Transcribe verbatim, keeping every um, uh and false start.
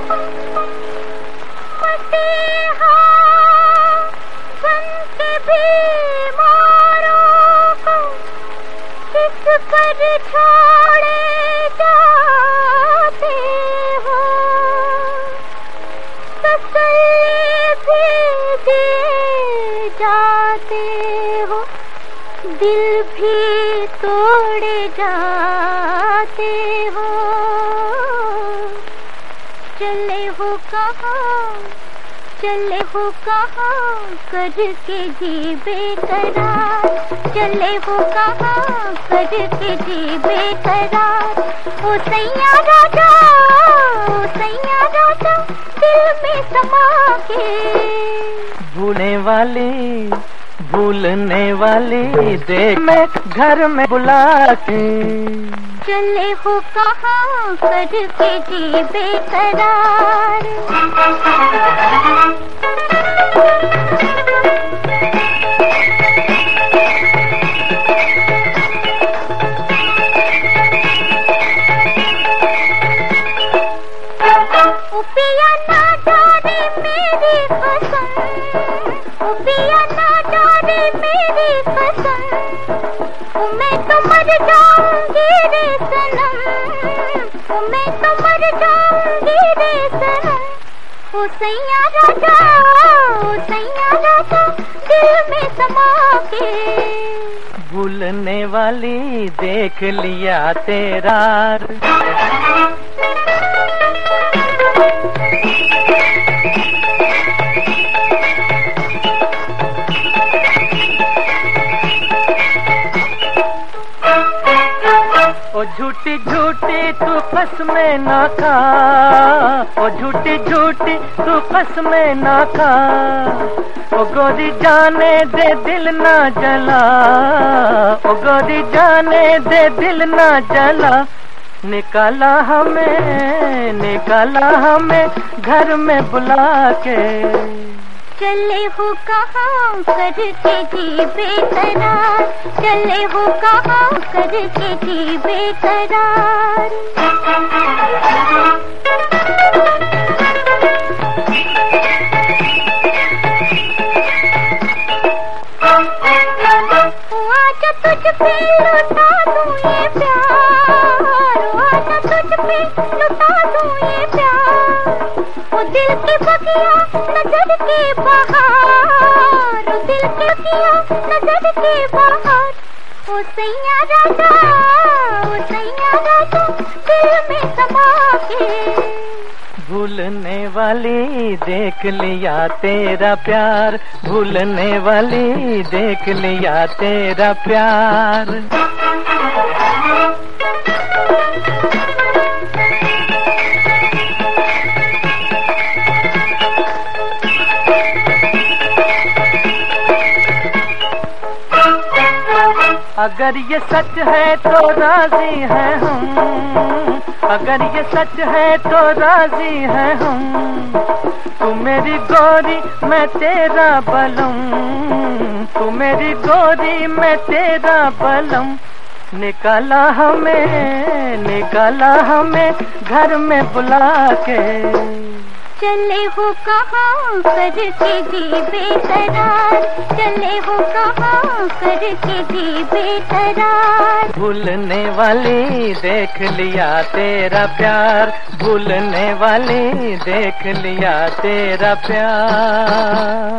मसीहा बन के बीमारों को किस पर छोड़े जाते हो, तसल्ली भी दिए जाते हो, दिल भी तोड़े जाते हो। चले हो कहाँ, चले हो कहाँ करके जी बेकरार, चले हो कहाँ करके जी बेकरार। ओ सैया राजा, ओ सैया राजा दिल में समा के, भूलने वाली भूलने वाली देख मैं घर में बुला के। चले हो कहाँ करके जी बेकरार। उपिया ना जाने मेरी कसम, उपिया ना जाने मेरी कसम, मैं तो मर जाऊंगी रे सनम, मैं तो मर जाऊंगी रे सनम। ओ सैया राजा, ओ सैया राजा दिल में समा के, भूलने वाली देख लिया तेरा। ओ झूठी झूठी तू फस में ना खा, ओ झूठी झूठी तू फस में ना खा। ओ गोरी जाने दे दिल ना जला, ओ गोरी जाने दे दिल ना जला। निकाला हमें, निकाला हमें घर में बुला के। चले हो कहाँ करके जी बेकरार, चले हो कहाँ करके जी बेकरार। आजा तुझ पे लुटा दूं ये प्यार, आजा तुझ पे लुटा दूं ये प्यार। वो दिल की बगिया नजर के बाहर, वो दिल की बगिया नजर के बाहर। ओ सैया राजा, ओ सैया राजा दिल में समा के, भूलने वाली देख लिया तेरा प्यार, भूलने वाली देख लिया तेरा प्यार। अगर ये सच है तो राजी हैं हम, अगर ये सच है तो राजी हैं हम। तू मेरी गोरी मैं तेरा बलम, तू मेरी गोरी मैं तेरा बलम। निकाला हमें, निकाला हमें घर में बुला के। चले हो कहाँ करके जी बेकरार, चले हो कहाँ करके जी बेकरार। भूलने वाली देख लिया तेरा प्यार, भूलने वाली देख लिया तेरा प्यार।